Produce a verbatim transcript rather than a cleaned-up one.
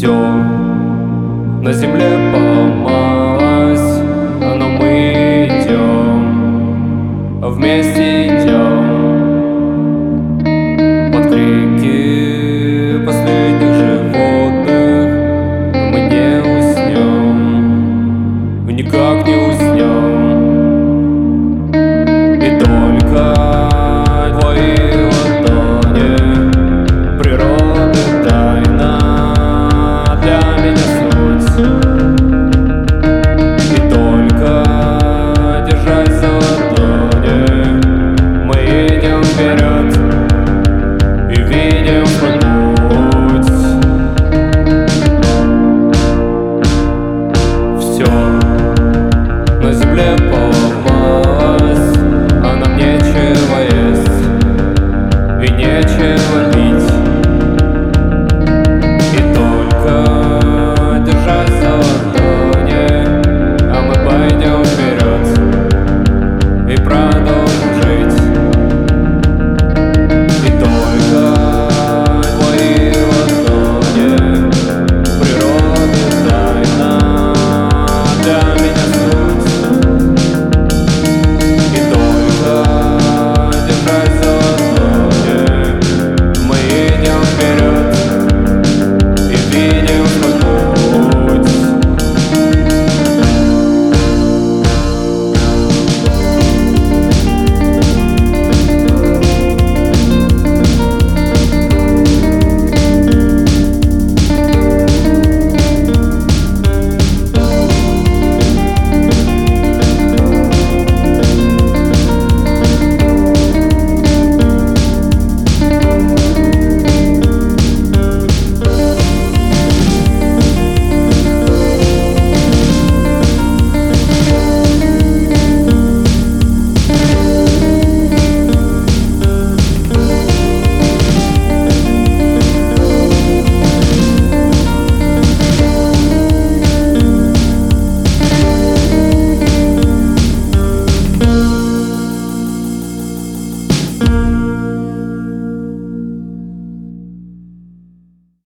Все на земле поломалось, но мы идем, вместе идем под крики последних животных. Мы не уснем, никак не уснем. И только твои ладони, природы тайна, для меня суть. И только держась за ладони, мы идем вперед и видим